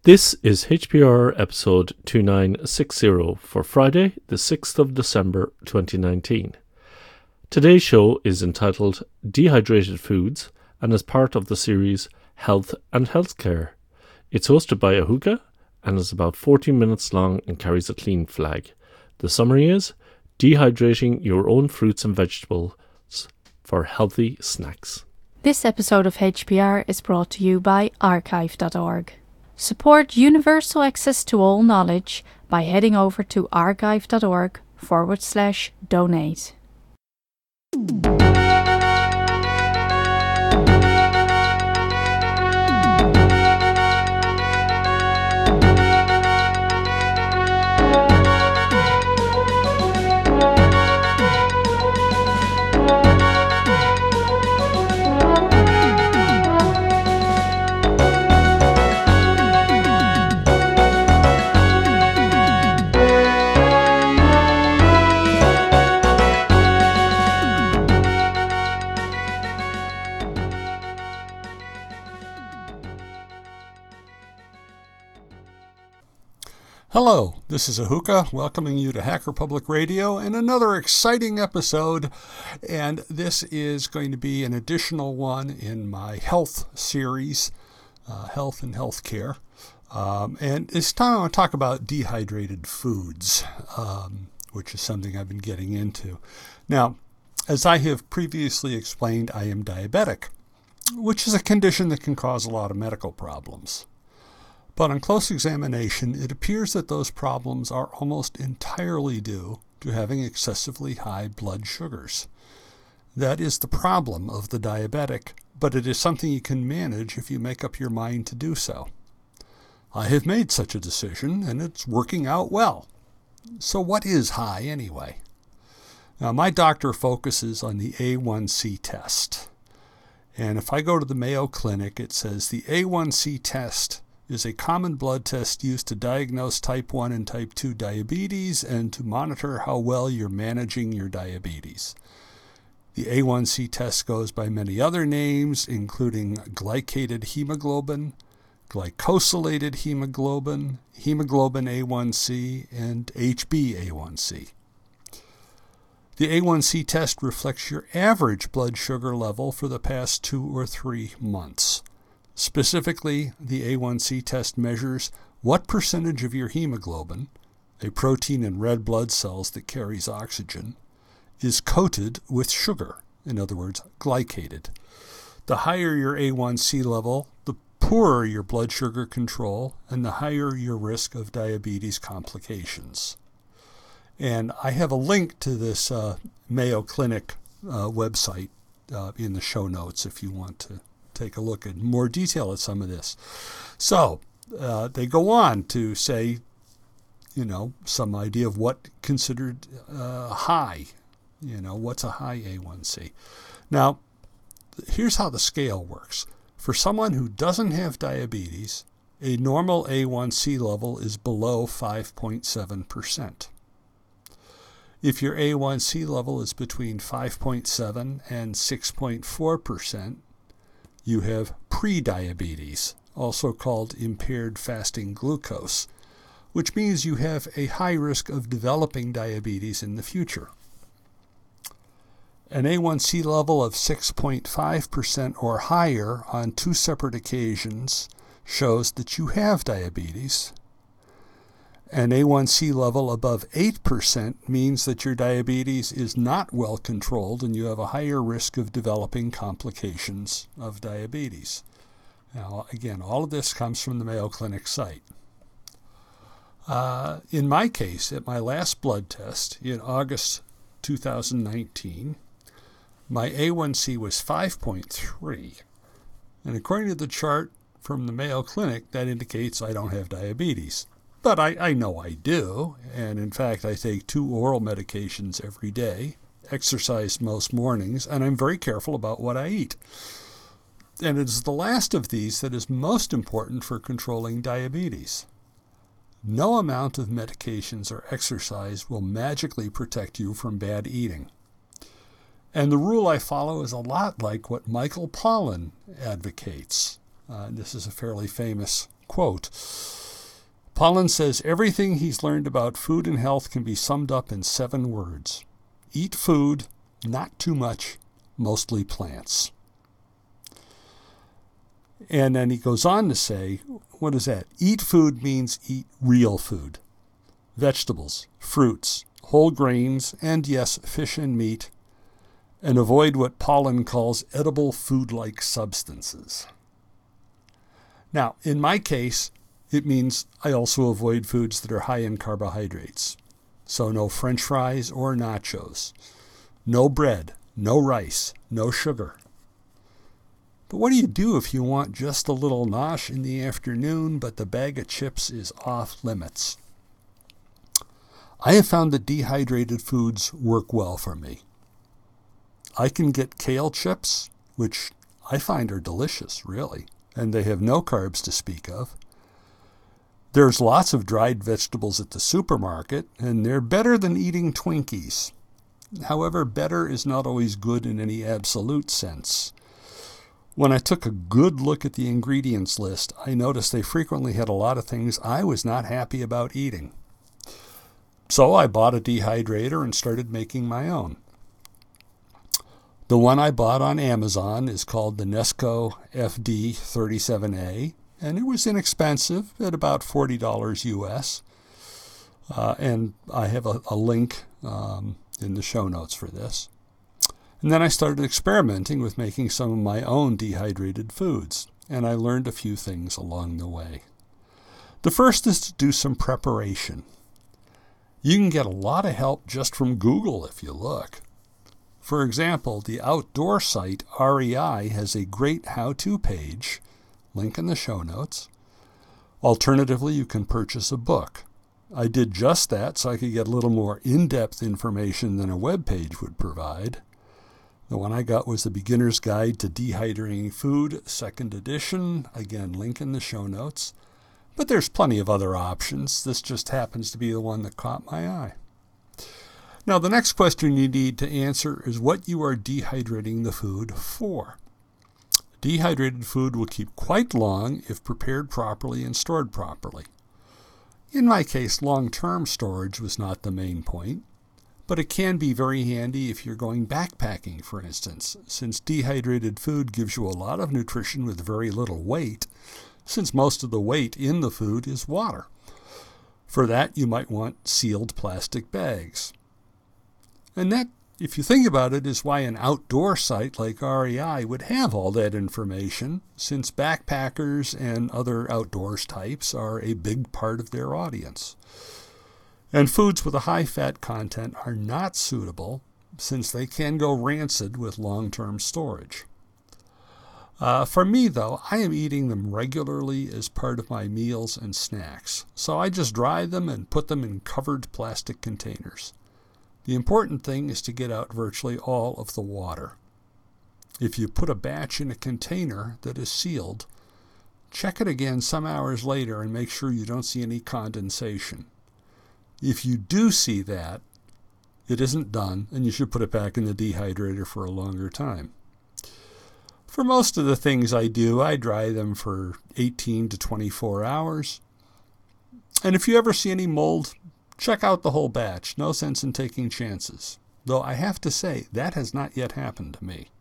This is HPR episode 2960 for Friday, the 6th of December 2019. Today's show is entitled Dehydrated Foods and is part of the series Health and Healthcare. It's hosted by Ahuka and is about 14 minutes long and carries a clean flag. The summary is dehydrating your own fruits and vegetables for healthy snacks. This episode of HPR is brought to you by archive.org. Support universal access to all knowledge by heading over to archive.org/donate. Hello, this is Ahuka welcoming you to Hacker Public Radio and another exciting episode, and this is going to be an additional one in my health series, Health and Healthcare, and this time I want to talk about dehydrated foods, which is something I've been getting into. Now, as I have previously explained, I am diabetic, which is a condition that can cause a lot of medical problems. But on close examination, it appears that those problems are almost entirely due to having excessively high blood sugars. That is the problem of the diabetic, but it is something you can manage if you make up your mind to do so. I have made such a decision, and it's working out well. So what is high anyway? Now, my doctor focuses on the A1C test. And if I go to the Mayo Clinic, it says the A1C test is a common blood test used to diagnose type 1 and type 2 diabetes and to monitor how well you're managing your diabetes. The A1C test goes by many other names, including glycated hemoglobin, glycosylated hemoglobin, hemoglobin A1C, and HbA1c. The A1C test reflects your average blood sugar level for the past 2 or 3 months. Specifically, the A1C test measures what percentage of your hemoglobin, a protein in red blood cells that carries oxygen, is coated with sugar, in other words, glycated. The higher your A1C level, the poorer your blood sugar control, and the higher your risk of diabetes complications. And I have a link to this Mayo Clinic website in the show notes if you want to take a look at more detail at some of this. So they go on to say, some idea of what considered high, what's a high A1C. Now, here's how the scale works. For someone who doesn't have diabetes, a normal A1C level is below 5.7%. If your A1C level is between 5.7 and 6.4%, you have prediabetes, also called impaired fasting glucose, which means you have a high risk of developing diabetes in the future. An A1C level of 6.5% or higher on 2 separate occasions shows that you have diabetes. An A1C level above 8% means that your diabetes is not well controlled and you have a higher risk of developing complications of diabetes. Now, again, all of this comes from the Mayo Clinic site. In my case, at my last blood test in August 2019, my A1C was 5.3. And according to the chart from the Mayo Clinic, that indicates I don't have diabetes. But I know I do, and in fact I take 2 oral medications every day, exercise most mornings, and I'm very careful about what I eat. And it is the last of these that is most important for controlling diabetes. No amount of medications or exercise will magically protect you from bad eating. And the rule I follow is a lot like what Michael Pollan advocates. This is a fairly famous quote. Pollan says everything he's learned about food and health can be summed up in 7 words. Eat food, not too much, mostly plants. And then he goes on to say, what is that? Eat food means eat real food. Vegetables, fruits, whole grains, and yes, fish and meat, and avoid what Pollan calls edible food-like substances. Now, in my case, it means I also avoid foods that are high in carbohydrates. So no French fries or nachos, no bread, no rice, no sugar. But what do you do if you want just a little nosh in the afternoon, but the bag of chips is off limits? I have found that dehydrated foods work well for me. I can get kale chips, which I find are delicious, really, and they have no carbs to speak of. There's lots of dried vegetables at the supermarket, and they're better than eating Twinkies. However, better is not always good in any absolute sense. When I took a good look at the ingredients list, I noticed they frequently had a lot of things I was not happy about eating. So I bought a dehydrator and started making my own. The one I bought on Amazon is called the Nesco FD37A, and it was inexpensive at about $40 US. And I have a link in the show notes for this. And then I started experimenting with making some of my own dehydrated foods, and I learned a few things along the way. The first is to do some preparation. You can get a lot of help just from Google if you look. For example, the outdoor site REI has a great how-to page, link in the show notes. Alternatively, you can purchase a book. I did just that so I could get a little more in-depth information than a web page would provide. The one I got was The Beginner's Guide to Dehydrating Food, 2nd edition. Again, link in the show notes. But there's plenty of other options. This just happens to be the one that caught my eye. Now, the next question you need to answer is what you are dehydrating the food for. Dehydrated food will keep quite long if prepared properly and stored properly. In my case, long-term storage was not the main point, but it can be very handy if you're going backpacking, for instance, since dehydrated food gives you a lot of nutrition with very little weight, since most of the weight in the food is water. For that, you might want sealed plastic bags. And that, if you think about it, is why an outdoor site like REI would have all that information, since backpackers and other outdoors types are a big part of their audience. And foods with a high fat content are not suitable, since they can go rancid with long-term storage. For me, though, I am eating them regularly as part of my meals and snacks, so I just dry them and put them in covered plastic containers. The important thing is to get out virtually all of the water. If you put a batch in a container that is sealed, check it again some hours later and make sure you don't see any condensation. If you do see that, it isn't done, and you should put it back in the dehydrator for a longer time. For most of the things I do, I dry them for 18 to 24 hours. And if you ever see any mold, check out the whole batch. No sense in taking chances. Though I have to say, that has not yet happened to me.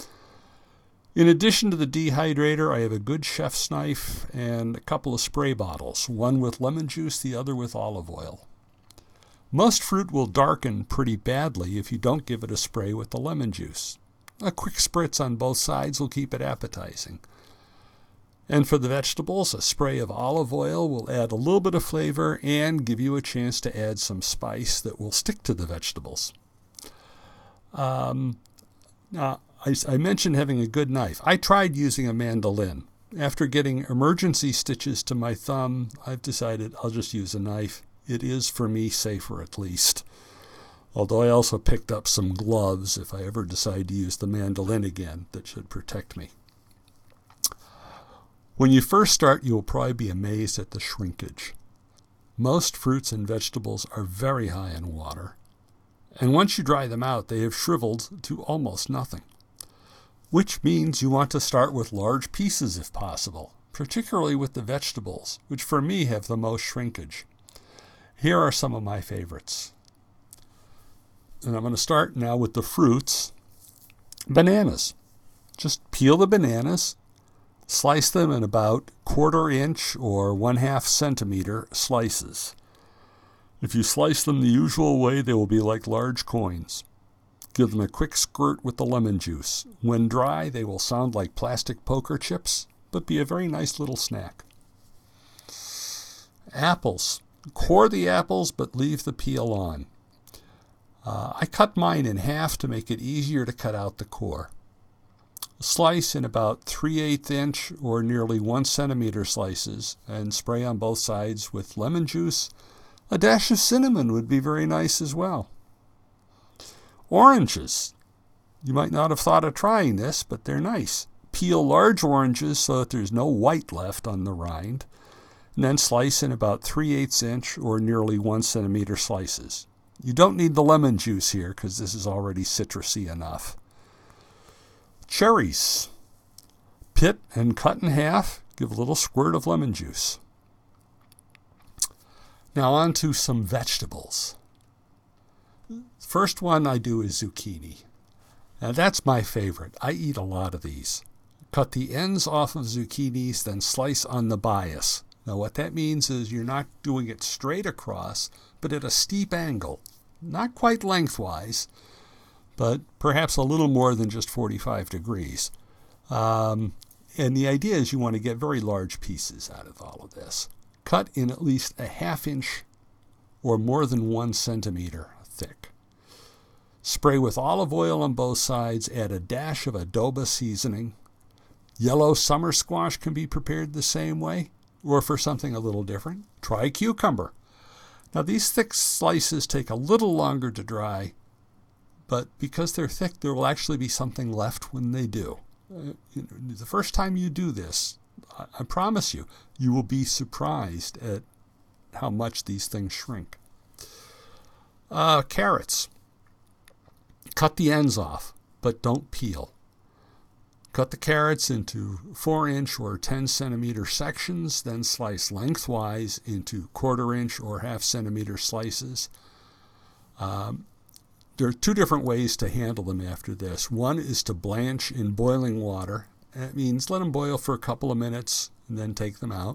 In addition to the dehydrator, I have a good chef's knife and a couple of spray bottles, one with lemon juice, the other with olive oil. Most fruit will darken pretty badly if you don't give it a spray with the lemon juice. A quick spritz on both sides will keep it appetizing. And for the vegetables, a spray of olive oil will add a little bit of flavor and give you a chance to add some spice that will stick to the vegetables. Now, I mentioned having a good knife. I tried using a mandolin. After getting emergency stitches to my thumb, I've decided I'll just use a knife. It is, for me, safer at least. Although I also picked up some gloves if I ever decide to use the mandolin again that should protect me. When you first start, you will probably be amazed at the shrinkage. Most fruits and vegetables are very high in water, and once you dry them out, they have shriveled to almost nothing, which means you want to start with large pieces if possible, particularly with the vegetables, which for me have the most shrinkage. Here are some of my favorites. And I'm going to start now with the fruits. Bananas. Just peel the bananas, slice them in about 1/4 inch or 1/2 centimeter slices. If you slice them the usual way, they will be like large coins. Give them a quick squirt with the lemon juice. When dry, they will sound like plastic poker chips, but be a very nice little snack. Apples. Core the apples, but leave the peel on. I cut mine in half to make it easier to cut out the core. Slice in about 3/8 inch or nearly 1 centimeter slices and spray on both sides with lemon juice. A dash of cinnamon would be very nice as well. Oranges. You might not have thought of trying this, but they're nice. Peel large oranges so that there's no white left on the rind, and then slice in about 3/8 inch or nearly 1 centimeter slices. You don't need the lemon juice here because this is already citrusy enough. Cherries. Pit and cut in half. Give a little squirt of lemon juice. Now on to some vegetables. First one I do is zucchini. Now that's my favorite. I eat a lot of these. Cut the ends off of zucchinis, then slice on the bias. Now what that means is you're not doing it straight across, but at a steep angle. Not quite lengthwise, but perhaps a little more than just 45 degrees. And the idea is you want to get very large pieces out of all of this. Cut in at least a 1/2 inch or more than 1 centimeter thick. Spray with olive oil on both sides. Add a dash of adobo seasoning. Yellow summer squash can be prepared the same way, or for something a little different, try cucumber. Now these thick slices take a little longer to dry, but because they're thick, there will actually be something left when they do. The first time you do this, I promise you, you will be surprised at how much these things shrink. Carrots. Cut the ends off, but don't peel. Cut the carrots into 4 inch or 10 centimeter sections, then slice lengthwise into 1/4 inch or 1/2 centimeter slices. There are 2 different ways to handle them after this. One is to blanch in boiling water. That means let them boil for a couple of minutes and then take them out.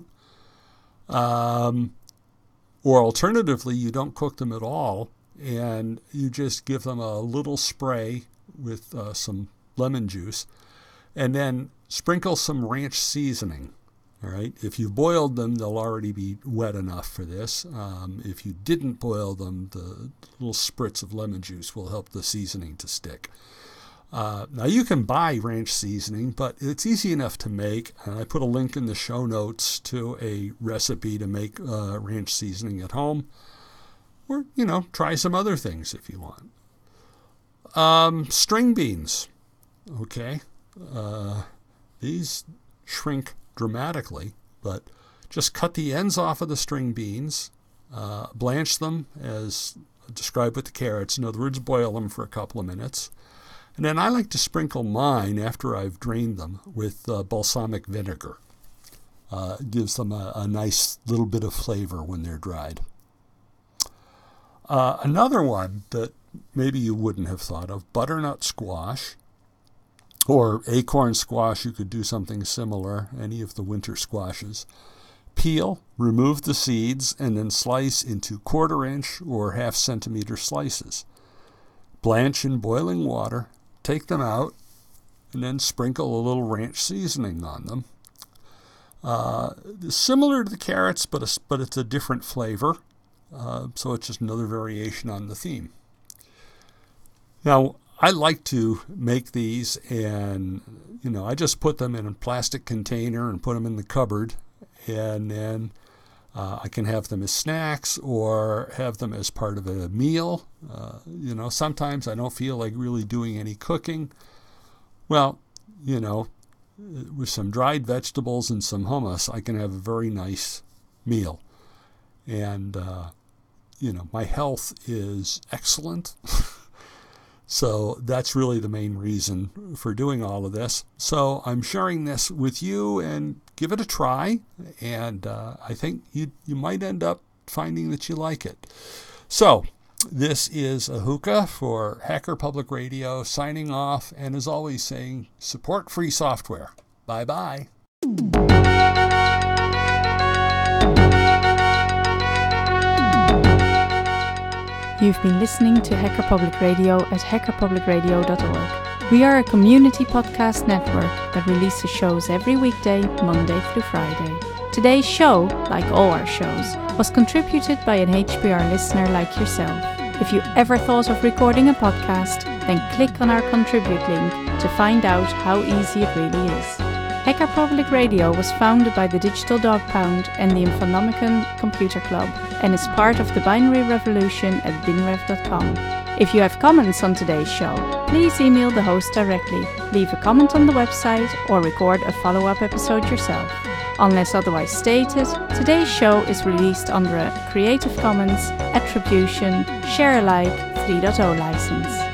Or alternatively, you don't cook them at all and you just give them a little spray with some lemon juice and then sprinkle some ranch seasoning. All right. If you boiled them, they'll already be wet enough for this. If you didn't boil them, the little spritz of lemon juice will help the seasoning to stick. Now you can buy ranch seasoning, but it's easy enough to make. And I put a link in the show notes to a recipe to make ranch seasoning at home. Or, try some other things if you want. String beans. Okay. These shrink dramatically, but just cut the ends off of the string beans, blanch them as described with the carrots. In other words, boil them for a couple of minutes. And then I like to sprinkle mine after I've drained them with balsamic vinegar. It gives them a nice little bit of flavor when they're dried. Another one that maybe you wouldn't have thought of, butternut squash. Or acorn squash, you could do something similar, any of the winter squashes. Peel, remove the seeds, and then slice into 1/4 inch or 1/2 centimeter slices. Blanch in boiling water, take them out, and then sprinkle a little ranch seasoning on them. Similar to the carrots, but it's a different flavor, so it's just another variation on the theme. Now, I like to make these and, I just put them in a plastic container and put them in the cupboard. And then I can have them as snacks or have them as part of a meal. Sometimes I don't feel like really doing any cooking. Well, with some dried vegetables and some hummus, I can have a very nice meal. And, my health is excellent. So that's really the main reason for doing all of this. So I'm sharing this with you, and give it a try. And I think you might end up finding that you like it. So this is Ahuka for Hacker Public Radio, signing off, and as always saying, support free software. Bye-bye. You've been listening to Hacker Public Radio at hackerpublicradio.org. We are a community podcast network that releases shows every weekday, Monday through Friday. Today's show, like all our shows, was contributed by an HPR listener like yourself. If you ever thought of recording a podcast, then click on our contribute link to find out how easy it really is. Hacker Public Radio was founded by the Digital Dog Pound and the Infonomicon Computer Club and is part of the binary revolution at binrev.com. If you have comments on today's show, please email the host directly, leave a comment on the website, or record a follow-up episode yourself. Unless otherwise stated, today's show is released under a Creative Commons Attribution Share Alike 3.0 license.